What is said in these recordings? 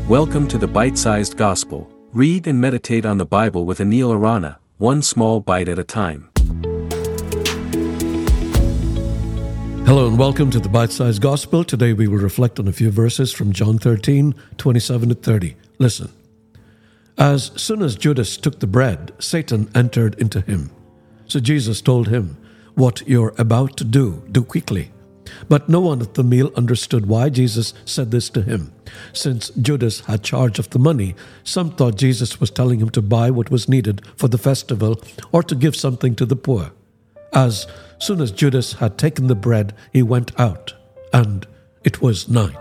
Welcome to the Bite-Sized Gospel. Read and meditate on the Bible with Anil Arana, one small bite at a time. Hello and welcome to the Bite-Sized Gospel. Today we will reflect on a few verses from John 13, 27 to 30. Listen. As soon as Judas took the bread, Satan entered into him. So Jesus told him, "What you're about to do quickly." But no one at the meal understood why Jesus said this to him. Since Judas had charge of the money, some thought Jesus was telling him to buy what was needed for the festival or to give something to the poor. As soon as Judas had taken the bread, he went out, and it was night.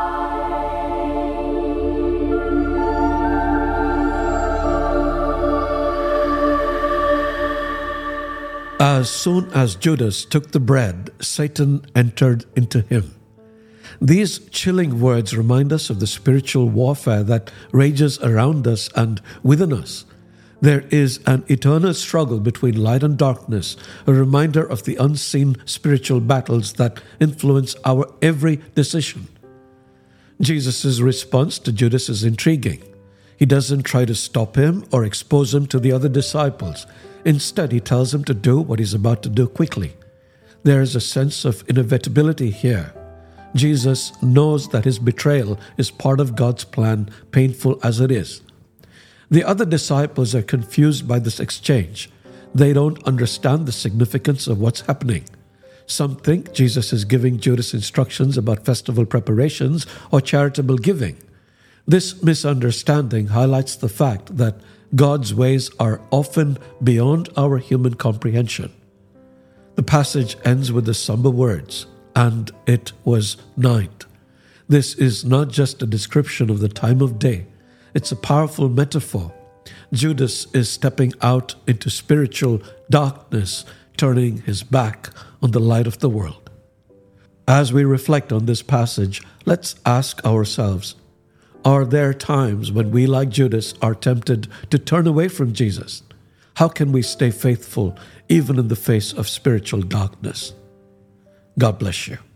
As soon as Judas took the bread, Satan entered into him. These chilling words remind us of the spiritual warfare that rages around us and within us. There is an eternal struggle between light and darkness, a reminder of the unseen spiritual battles that influence our every decision. Jesus' response to Judas is intriguing. He doesn't try to stop him or expose him to the other disciples. Instead, he tells him to do what he's about to do quickly. There is a sense of inevitability here. Jesus knows that his betrayal is part of God's plan, painful as it is. The other disciples are confused by this exchange. They don't understand the significance of what's happening. Some think Jesus is giving Judas instructions about festival preparations or charitable giving. This misunderstanding highlights the fact that God's ways are often beyond our human comprehension. The passage ends with the somber words, "And it was night." This is not just a description of the time of day. It's a powerful metaphor. Judas is stepping out into spiritual darkness, turning his back on the light of the world. As we reflect on this passage, let's ask ourselves, are there times when we, like Judas, are tempted to turn away from Jesus? How can we stay faithful even in the face of spiritual darkness? God bless you.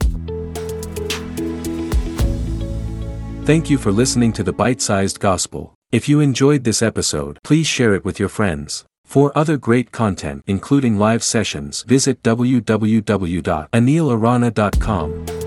Thank you for listening to the Bite-Sized Gospel. If you enjoyed this episode, please share it with your friends. For other great content, including live sessions, visit www.anilarana.com.